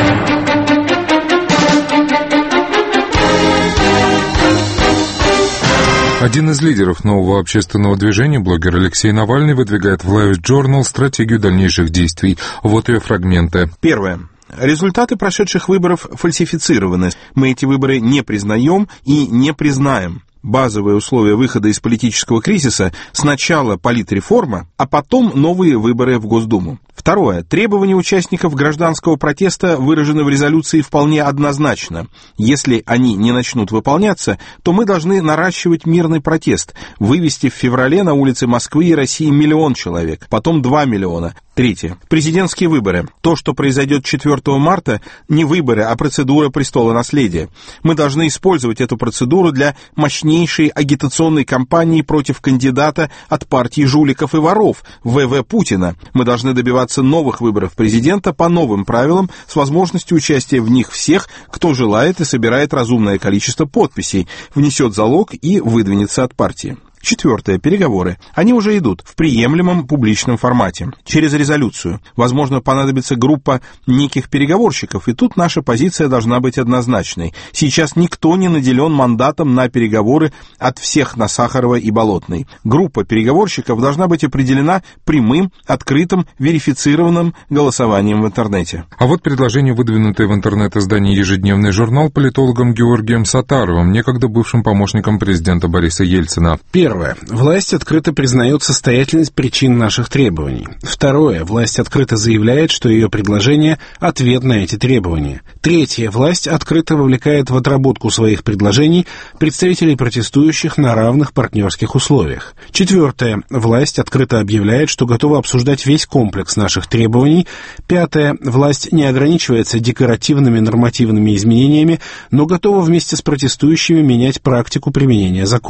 Один из лидеров нового общественного движения, блогер Алексей Навальный, выдвигает в Live Journal стратегию дальнейших действий. Вот ее фрагменты. Первое. Результаты прошедших выборов фальсифицированы. Мы эти выборы не признаем и не признаем. Базовые условия выхода из политического кризиса – сначала политреформа, а потом новые выборы в Госдуму. Второе. Требования участников гражданского протеста выражены в резолюции вполне однозначно. Если они не начнут выполняться, то мы должны наращивать мирный протест, вывести в феврале на улицы Москвы и России миллион человек, потом два миллиона. Третье. Президентские выборы. То, что произойдет четвёртого марта, не выборы, а процедура престолонаследия. Мы должны использовать эту процедуру для мощнейшей агитационной кампании против кандидата от партии жуликов и воров, вэ вэ Путина. Мы должны добиваться новых выборов президента по новым правилам с возможностью участия в них всех, кто желает и собирает разумное количество подписей, внесет залог и выдвинется от партии. Четвертое. Переговоры. Они уже идут в приемлемом публичном формате, через резолюцию. Возможно, понадобится группа неких переговорщиков, и тут наша позиция должна быть однозначной. Сейчас никто не наделен мандатом на переговоры от всех на Сахарова и Болотной. Группа переговорщиков должна быть определена прямым, открытым, верифицированным голосованием в интернете. А вот предложение, выдвинутое в интернет-издании «Ежедневный журнал» политологом Георгием Сатаровым, некогда бывшим помощником президента Бориса Ельцина. Первое. Власть открыто признает состоятельность причин наших требований. Второе. Власть открыто заявляет, что ее предложение – ответ на эти требования. Третье. Власть открыто вовлекает в отработку своих предложений представителей протестующих на равных партнерских условиях. Четвертое. Власть открыто объявляет, что готова обсуждать весь комплекс наших требований. Пятое. Власть не ограничивается декоративными нормативными изменениями, но готова вместе с протестующими менять практику применения законов.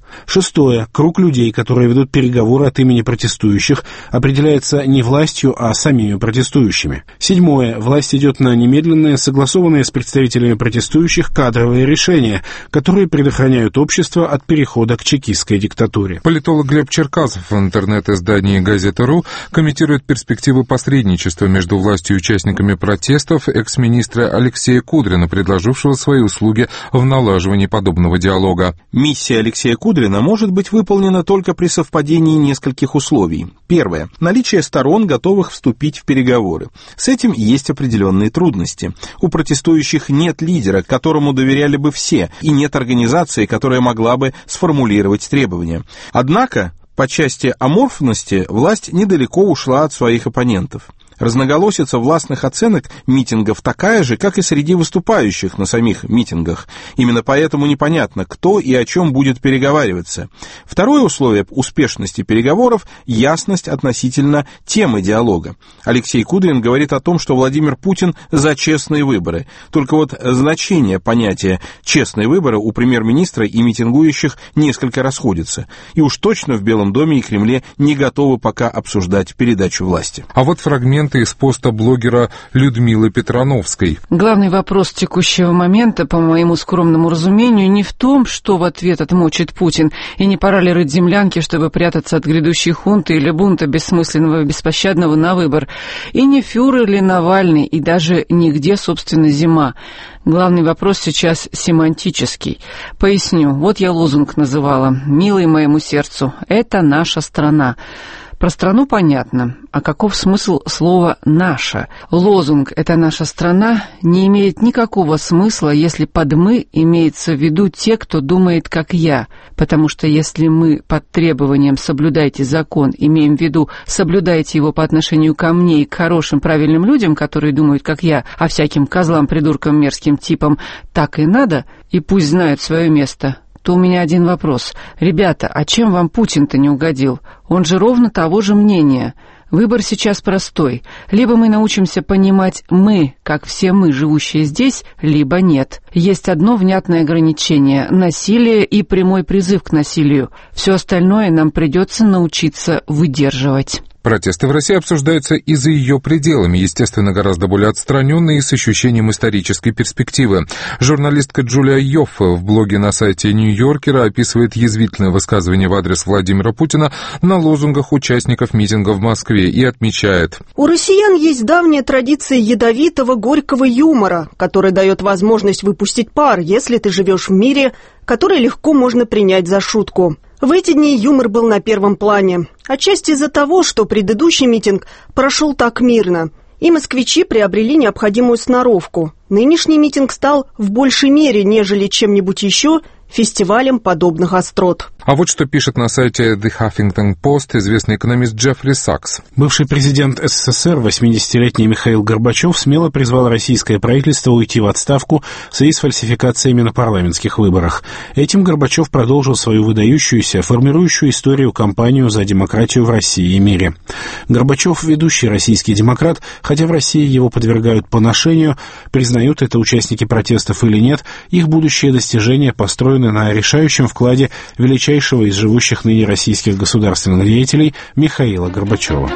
Шестое. Круг людей, которые ведут переговоры от имени протестующих, определяется не властью, а самими протестующими. Седьмое. Власть идет на немедленные, согласованные с представителями протестующих кадровые решения, которые предохраняют общество от перехода к чекистской диктатуре. Политолог Глеб Черкасов в интернет-издании «Газета.ру» комментирует перспективы посредничества между властью и участниками протестов экс-министра Алексея Кудрина, предложившего свои услуги в налаживании подобного диалога. Миссия Алексея Кудрина может быть выполнена только при совпадении нескольких условий. Первое. Наличие сторон, готовых вступить в переговоры. С этим есть определенные трудности. У протестующих нет лидера, которому доверяли бы все, и нет организации, которая могла бы сформулировать требования. Однако, по части аморфности, власть недалеко ушла от своих оппонентов. Разноголосица властных оценок митингов такая же, как и среди выступающих на самих митингах. Именно поэтому непонятно, кто и о чем будет переговариваться. Второе условие успешности переговоров – ясность относительно темы диалога. Алексей Кудрин говорит о том, что Владимир Путин за честные выборы. Только вот значение понятия «честные выборы» у премьер-министра и митингующих несколько расходится. И уж точно в Белом доме и Кремле не готовы пока обсуждать передачу власти. А вот фрагмент из поста блогера Людмилы Петрановской. Главный вопрос текущего момента, по моему скромному разумению, не в том, что в ответ отмочит Путин, и не пора ли рыть землянки, чтобы прятаться от грядущей хунты или бунта бессмысленного и беспощадного на выбор, и не фюрер ли Навальный, и даже нигде, собственно, зима. Главный вопрос сейчас семантический. Поясню. Вот я лозунг называла. «Милый моему сердцу, это наша страна». Про страну понятно, а каков смысл слова «наша»? Лозунг «это наша страна» не имеет никакого смысла, если под «мы» имеется в виду те, кто думает, как я, потому что если мы под требованием «соблюдайте закон» имеем в виду «соблюдайте его по отношению ко мне и к хорошим, правильным людям, которые думают, как я, а всяким козлам, придуркам, мерзким типам так и надо, и пусть знают свое место», то у меня один вопрос. Ребята, а чем вам Путин-то не угодил? Он же ровно того же мнения. Выбор сейчас простой. Либо мы научимся понимать «мы», как все мы, живущие здесь, либо нет. Есть одно внятное ограничение – насилие и прямой призыв к насилию. Все остальное нам придется научиться выдерживать. Протесты в России обсуждаются и за ее пределами, естественно, гораздо более отстраненные и с ощущением исторической перспективы. Журналистка Джулия Йоффе в блоге на сайте Нью-Йоркера описывает язвительное высказывание в адрес Владимира Путина на лозунгах участников митинга в Москве и отмечает: «У россиян есть давняя традиция ядовитого, горького юмора, который дает возможность выпустить пар, если ты живешь в мире, который легко можно принять за шутку. В эти дни юмор был на первом плане, отчасти из-за того, что предыдущий митинг прошел так мирно, и москвичи приобрели необходимую сноровку. Нынешний митинг стал в большей мере, нежели чем-нибудь еще, фестивалем подобных острот». А вот что пишет на сайте The Huffington Post известный экономист Джеффри Сакс. Бывший президент СССР, восьмидесятилетний Михаил Горбачев, смело призвал российское правительство уйти в отставку в связи с фальсификациями на парламентских выборах. Этим Горбачев продолжил свою выдающуюся, формирующую историю кампанию за демократию в России и мире. Горбачев – ведущий российский демократ, хотя в России его подвергают поношению, признают это участники протестов или нет, их будущие достижения построены на решающем вкладе величайшего из живущих ныне российских государственных деятелей Михаила Горбачева.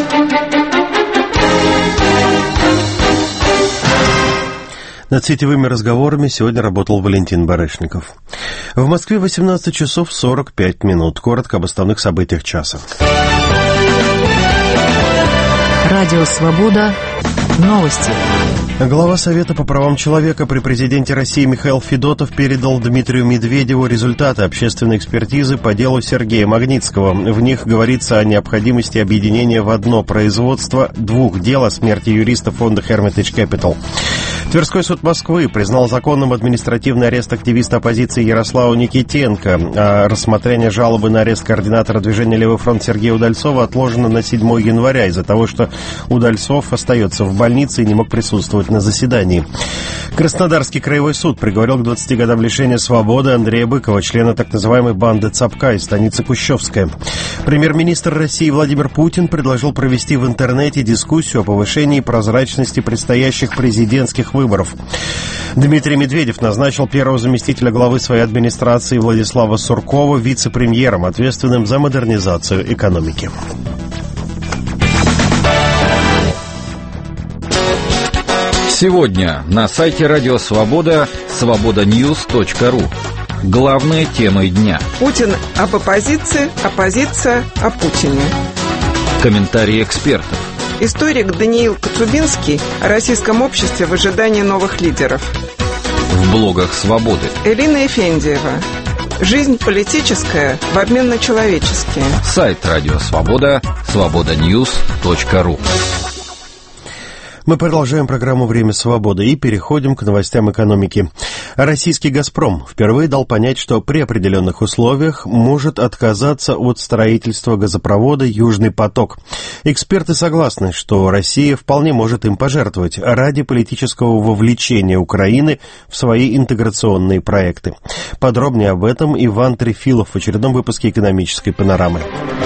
Над сетевыми разговорами сегодня работал Валентин Барышников. В Москве восемнадцать часов сорок пять минут. Коротко об основных событиях часа. Радио «Свобода». Новости. Глава Совета по правам человека при президенте России Михаил Федотов передал Дмитрию Медведеву результаты общественной экспертизы по делу Сергея Магнитского. В них говорится о необходимости объединения в одно производство двух дел о смерти юриста фонда Hermitage Capital. Тверской суд Москвы признал законным административный арест активиста оппозиции Ярослава Никитенко. А рассмотрение жалобы на арест координатора движения «Левый фронт» Сергея Удальцова отложено на седьмое января из-за того, что Удальцов остается в больнице и не мог присутствовать на заседании. Краснодарский краевой суд приговорил к двадцати годам лишения свободы Андрея Быкова, члена так называемой банды Цапка из станицы Кущевская. Премьер-министр России Владимир Путин предложил провести в интернете дискуссию о повышении прозрачности предстоящих президентских выборов выборов. Дмитрий Медведев назначил первого заместителя главы своей администрации Владислава Суркова вице-премьером, ответственным за модернизацию экономики. Сегодня на сайте Радио Свобода свобода ньюс точка ру. Главные темы дня. Путин об оппозиции, оппозиция о Путине. Комментарии экспертов. Историк Даниил Коцубинский о российском обществе в ожидании новых лидеров. В блогах Свободы. Элина Эфендиева. Жизнь политическая в обмен на человеческие. Сайт Радио Свобода свобода ньюс точка ру. Мы продолжаем программу «Время свободы» и переходим к новостям экономики. Российский «Газпром» впервые дал понять, что при определенных условиях может отказаться от строительства газопровода «Южный поток». Эксперты согласны, что Россия вполне может им пожертвовать ради политического вовлечения Украины в свои интеграционные проекты. Подробнее об этом Иван Трефилов в очередном выпуске «Экономической панорамы».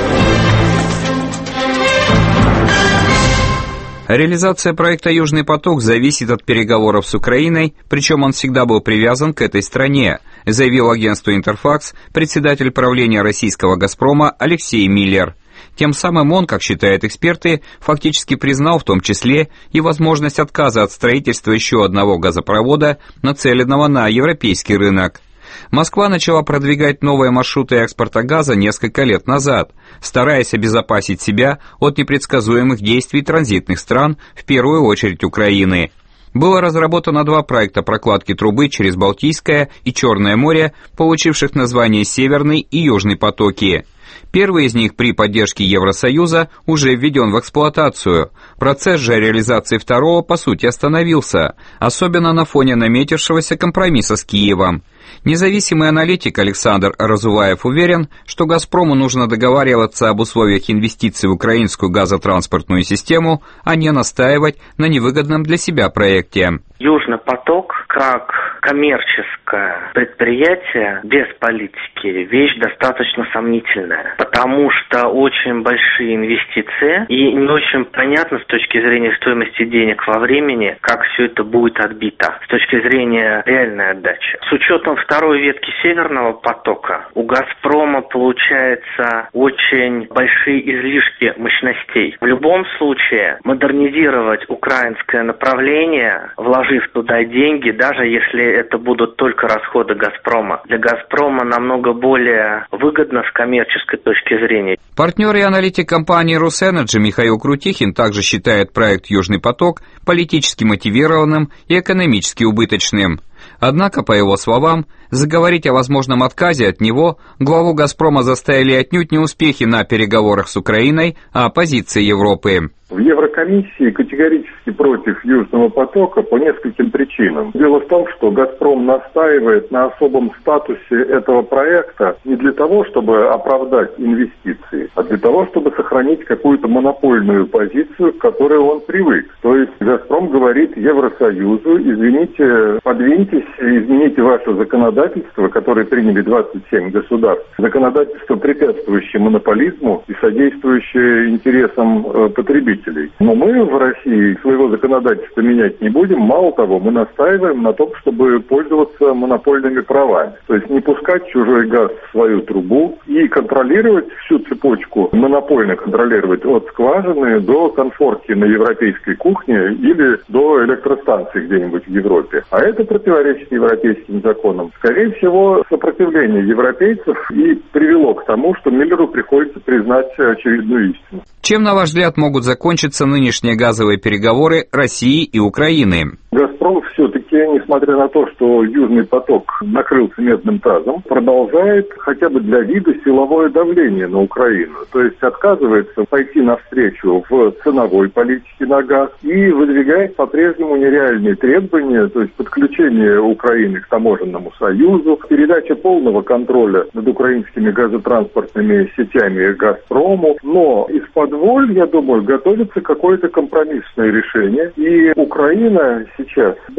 Реализация проекта «Южный поток» зависит от переговоров с Украиной, причем он всегда был привязан к этой стране, заявил агентству «Интерфакс» председатель правления российского «Газпрома» Алексей Миллер. Тем самым он, как считают эксперты, фактически признал в том числе и возможность отказа от строительства еще одного газопровода, нацеленного на европейский рынок. Москва начала продвигать новые маршруты экспорта газа несколько лет назад, стараясь обезопасить себя от непредсказуемых действий транзитных стран, в первую очередь Украины. Было разработано два проекта прокладки трубы через Балтийское и Черное море, получивших название «Северный» и «Южный потоки». Первый из них при поддержке Евросоюза уже введен в эксплуатацию. Процесс же реализации второго, по сути, остановился, особенно на фоне наметившегося компромисса с Киевом. Независимый аналитик Александр Разуваев уверен, что «Газпрому» нужно договариваться об условиях инвестиций в украинскую газотранспортную систему, а не настаивать на невыгодном для себя проекте. «Южный поток» как коммерческое предприятие без политики вещь достаточно сомнительная, потому что очень большие инвестиции и не очень понятно с точки зрения стоимости денег во времени, как все это будет отбито с точки зрения реальной отдачи. С учетом второй ветки Северного потока у «Газпрома» получается очень большие излишки мощностей. В любом случае модернизировать украинское направление, вложив туда деньги, даже если это будут только расходы «Газпрома», для «Газпрома» намного более выгодно с коммерческой точки зрения. Партнер и аналитик компании «Росэнерджи» Михаил Крутихин также считает проект «Южный поток» политически мотивированным и экономически убыточным. Однако, по его словам, заговорить о возможном отказе от него главу «Газпрома» заставили отнюдь не успехи на переговорах с Украиной, а позиции Европы. В Еврокомиссии категорически против «Южного потока» по нескольким причинам. Дело в том, что «Газпром» настаивает на особом статусе этого проекта не для того, чтобы оправдать инвестиции, а для того, чтобы сохранить какую-то монопольную позицию, к которой он привык. То есть «Газпром» говорит Евросоюзу: извините, подвиньтесь, измените ваше законодательство, которое приняли двадцать семь государств, законодательство, препятствующее монополизму и содействующее интересам э, потребителей. Но мы в России своего законодательства менять не будем. Мало того, мы настаиваем на том, чтобы пользоваться монопольными правами. То есть не пускать чужой газ в свою трубу и контролировать всю цепочку, монопольно контролировать от скважины до конфорки на европейской кухне или до электростанции где-нибудь в Европе. А это противоречит европейским законам. Скорее всего, сопротивление европейцев и привело к тому, что Миллеру приходится признать очевидную истину. Чем, на ваш взгляд, могут закончиться нынешние газовые переговоры России и Украины? «Газпром» все-таки, несмотря на то, что «Южный поток» накрылся медным тазом, продолжает хотя бы для вида силовое давление на Украину. То есть отказывается пойти навстречу в ценовой политике на газ и выдвигает по-прежнему нереальные требования, то есть подключение Украины к таможенному союзу, передача полного контроля над украинскими газотранспортными сетями «Газпрому». Но из-под воль, я думаю, готовится какое-то компромиссное решение. И Украина сейчас более выгодна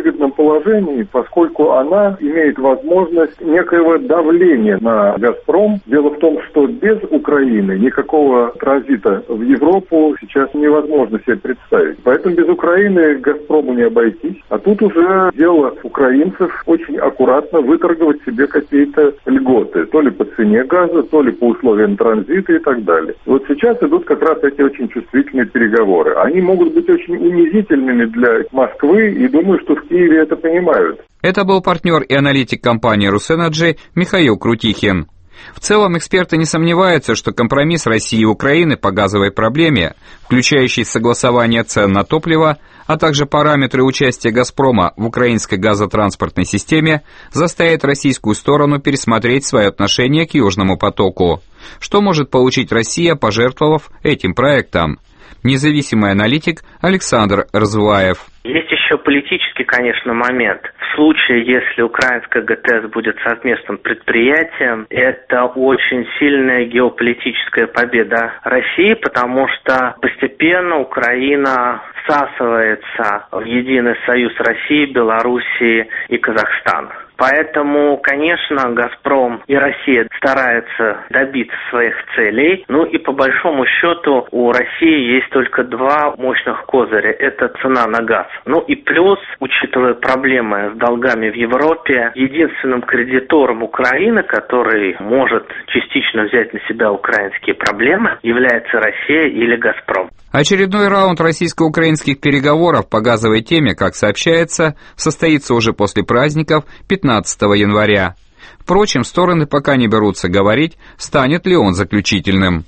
выгодном положении, поскольку она имеет возможность некоего давления на «Газпром». Дело в том, что без Украины никакого транзита в Европу сейчас невозможно себе представить. Поэтому без Украины «Газпрому» не обойтись. А тут уже дело украинцев очень аккуратно выторговать себе какие-то льготы. То ли по цене газа, то ли по условиям транзита и так далее. Вот сейчас идут как раз эти очень чувствительные переговоры. Они могут быть очень унизительными для Москвы, и думаю, что в Киеве это понимают. Это был партнер и аналитик компании «Русэнерджи» Михаил Крутихин. В целом, эксперты не сомневаются, что компромисс России и Украины по газовой проблеме, включающий согласование цен на топливо, а также параметры участия «Газпрома» в украинской газотранспортной системе, заставит российскую сторону пересмотреть свое отношение к «Южному потоку». Что может получить Россия, пожертвовав этим проектом? Независимый аналитик Александр Разваев. Есть еще политический, конечно, момент. В случае, если украинская ГТС будет совместным предприятием, это очень сильная геополитическая победа России, потому что постепенно Украина всасывается в единый союз России, Белоруссии и Казахстана. Поэтому, конечно, «Газпром» и Россия стараются добиться своих целей. Ну и по большому счету у России есть только два мощных козыря. Это цена на газ. Ну и плюс, учитывая проблемы с долгами в Европе, единственным кредитором Украины, который может частично взять на себя украинские проблемы, является Россия или «Газпром». Очередной раунд российско-украинских переговоров по газовой теме, как сообщается, состоится уже после праздников пятнадцатого января. Впрочем, стороны пока не берутся говорить, станет ли он заключительным.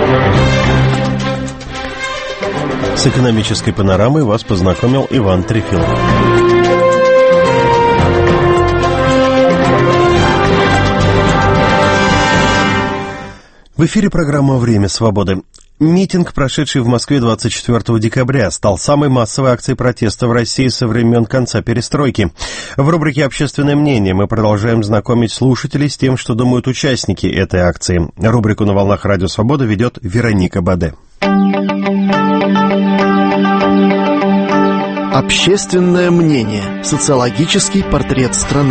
С экономической панорамой вас познакомил Иван Трефилов. В эфире программа «Время свободы». Митинг, прошедший в Москве двадцать четвёртого декабря, стал самой массовой акцией протеста в России со времен конца перестройки. В рубрике «Общественное мнение» мы продолжаем знакомить слушателей с тем, что думают участники этой акции. Рубрику «На волнах Радио Свобода» ведет Вероника Баде. Общественное мнение. Социологический портрет страны.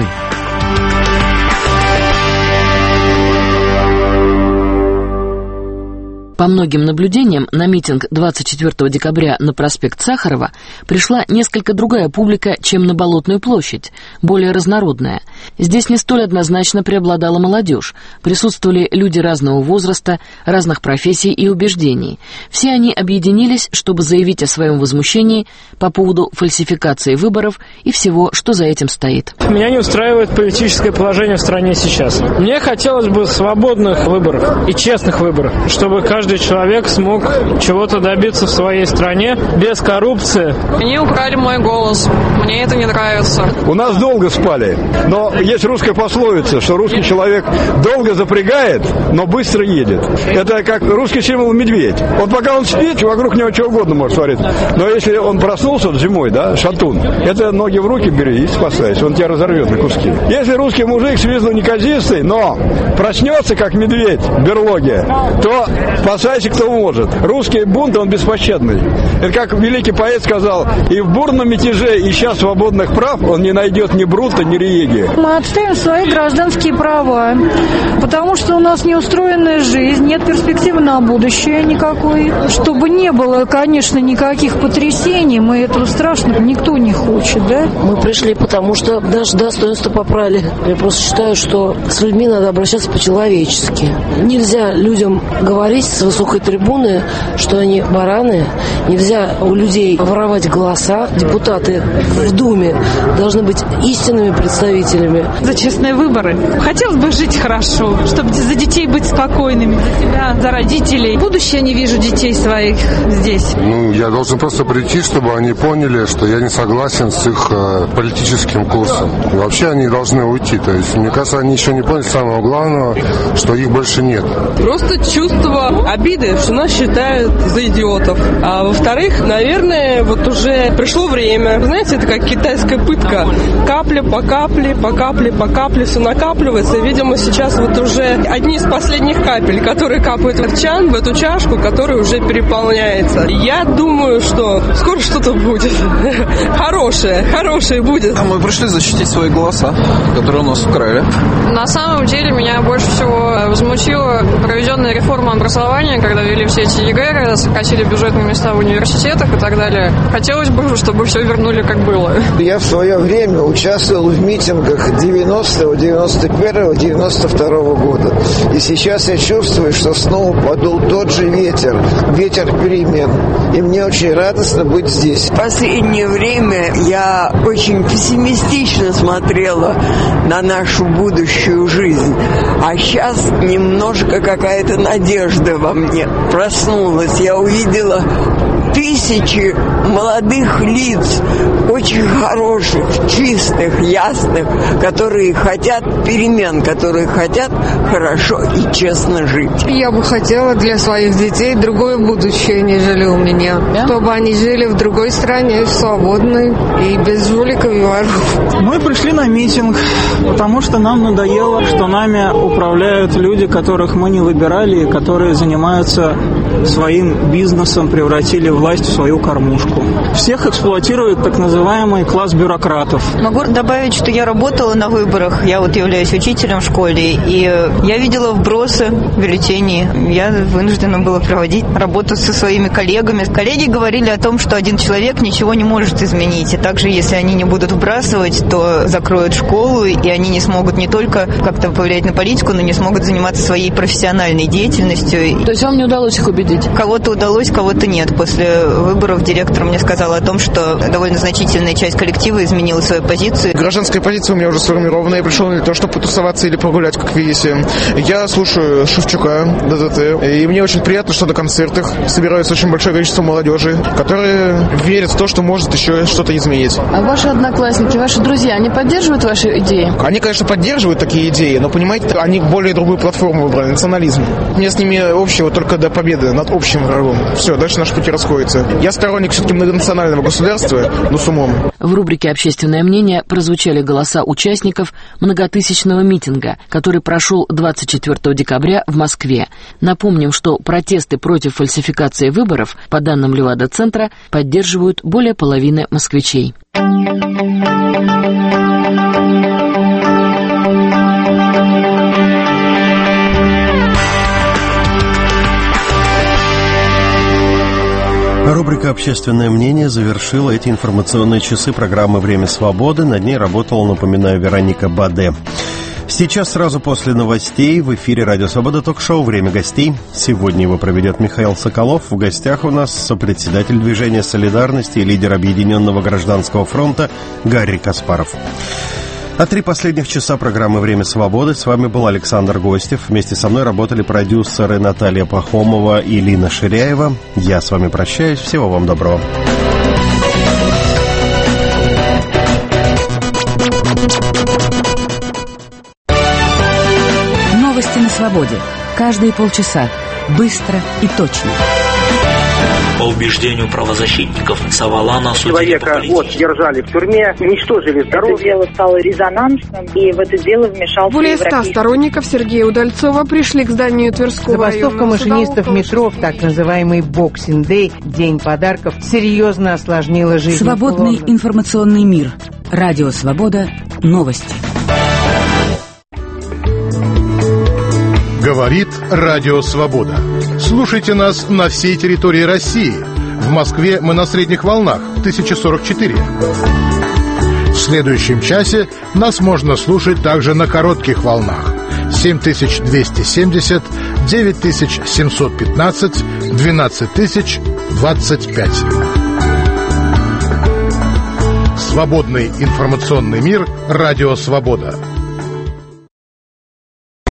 По многим наблюдениям, на митинг двадцать четвёртого декабря на проспект Сахарова пришла несколько другая публика, чем на Болотную площадь, более разнородная. Здесь не столь однозначно преобладала молодежь, присутствовали люди разного возраста, разных профессий и убеждений. Все они объединились, чтобы заявить о своем возмущении по поводу фальсификации выборов и всего, что за этим стоит. Меня не устраивает политическое положение в стране сейчас. Мне хотелось бы свободных выборов и честных выборов, чтобы каждый Каждый человек смог чего-то добиться в своей стране без коррупции. Они украли мой голос. Мне это не нравится. У нас долго спали, но есть русская пословица, что русский человек долго запрягает, но быстро едет. Это как русский символ медведь. Вот пока он спит, вокруг него чего угодно может твориться. Но если он проснулся вот зимой, да, шатун, это ноги в руки бери и спасайся, он тебя разорвет на куски. Если русский мужик с виду неказистый, но проснется как медведь в берлоге, то спасайся, кто может. Русский бунт, он беспощадный. Это как великий поэт сказал, и в бурном мятеже, ища свободных прав, он не найдет ни Брута, ни Риеги. Мы отстаиваем свои гражданские права, потому что у нас неустроенная жизнь, нет перспективы на будущее никакой. Чтобы не было, конечно, никаких потрясений, мы этого страшного никто не хочет, да? Мы пришли, потому что даже достоинство попрали. Я просто считаю, что с людьми надо обращаться по-человечески. Нельзя людям говорить с высокой трибуны, что они бараны. Нельзя у людей воровать голоса. Депутаты в Думе должны быть истинными представителями. За честные выборы. Хотелось бы жить хорошо, чтобы за детей быть спокойными, за себя, за родителей. Будущее не вижу детей своих здесь. Ну, я должен просто прийти, чтобы они поняли, что я не согласен с их э, политическим курсом. И вообще они должны уйти. То есть, мне кажется, они еще не поняли самого главного, что их больше нет. Просто чувство обиды обиды, что нас считают за идиотов. А во-вторых, наверное, вот уже пришло время. Знаете, это как китайская пытка. Капля по капле, по капле, по капле все накапливается. Видимо, сейчас вот уже одни из последних капель, которые капают в чан, в эту чашку, которая уже переполняется. Я думаю, что скоро что-то будет. Хорошее, хорошее будет. А мы пришли защитить свои голоса, которые у нас украли. На самом деле меня больше всего возмутила проведенная реформа образования, когда ввели все эти ЕГЭ, сократили бюджетные места в университетах и так далее. Хотелось бы, чтобы все вернули как было. Я в свое время участвовал в митингах девяностого, девяносто первого, девяносто второго года. И сейчас я чувствую, что снова подул тот же ветер, ветер перемен. И мне очень радостно быть здесь. В последнее время я очень пессимистично смотрела на нашу будущую жизнь. А сейчас немножко какая-то надежда во мне проснулась. Я увидела тысячи молодых лиц, очень хороших, чистых, ясных, которые хотят перемен, которые хотят хорошо и честно жить. Я бы хотела для своих детей другое будущее, нежели у меня. Да? Чтобы они жили в другой стране, свободной и без жуликов и воров. Мы пришли на митинг, потому что нам надоело, что нами управляют люди, которых мы не выбирали, и которые занимаются своим бизнесом, превратили власть в свою кормушку. Всех эксплуатирует так называемый класс бюрократов. Могу добавить, что я работала на выборах. Я вот являюсь учителем в школе, и я видела вбросы в бюллетени. Я вынуждена была проводить работу со своими коллегами. Коллеги говорили о том, что один человек ничего не может изменить. И также, если они не будут вбрасывать, то закроют школу, и они не смогут не только как-то повлиять на политику, но не смогут заниматься своей профессиональной деятельностью. То есть вам не удалось их убедить? Кого-то удалось, кого-то нет. После выборов директор мне сказал о том, что довольно значительная часть коллектива изменила свою позицию. Гражданская позиция у меня уже сформирована. Я пришел не то, чтобы потусоваться или погулять, как видите. Я слушаю Шевчука, ДДТ, и мне очень приятно, что на концертах собирается очень большое количество молодежи, которые верят в то, что может еще что-то изменить. А ваши одноклассники, ваши друзья, они поддерживают ваши идеи? Они, конечно, поддерживают такие идеи, но, понимаете, они более другую платформу выбрали, национализм. Мне с ними общего только до победы над общим врагом. Все, дальше наши пути расходятся. Я сторонник все-таки многонационального государства, но с умом. В рубрике «Общественное мнение» прозвучали голоса участников многотысячного митинга, который прошел двадцать четвёртого декабря в Москве. Напомним, что протесты против фальсификации выборов, по данным Левада-центра, поддерживают более половины москвичей. Рубрика «Общественное мнение» завершила эти информационные часы программы «Время свободы». Над ней работала, напоминаю, Вероника Баде. Сейчас, сразу после новостей, в эфире «Радио Свобода» ток-шоу «Время гостей». Сегодня его проведет Михаил Соколов. В гостях у нас сопредседатель движения «Солидарности» и лидер Объединенного гражданского фронта Гарри Каспаров. А три последних часа программы «Время свободы». С вами был Александр Гостев. Вместе со мной работали продюсеры Наталья Пахомова и Лина Ширяева. Я с вами прощаюсь. Всего вам доброго. Новости на свободе. Каждые полчаса. Быстро и точно. По убеждению правозащитников Савалана, человека вот держали в тюрьме, уничтожили здоровье. Это дело стало резонансным, и в это дело вмешался Более ста сторонников Сергея Удальцова пришли к зданию Тверского Забастовка машинистов метро в так называемый «Боксинг-дэй», день подарков, серьезно осложнила жизнь. Свободный информационный мир. Радио «Свобода». Новости. Говорит Радио Свобода. Слушайте нас на всей территории России. В Москве мы на средних волнах тысяча сорок четыре. В следующем часе нас можно слушать также на коротких волнах семь тысяч двести семьдесят, девять тысяч семьсот пятнадцать, двенадцать тысяч двадцать пять. Свободный информационный мир. Радио Свобода.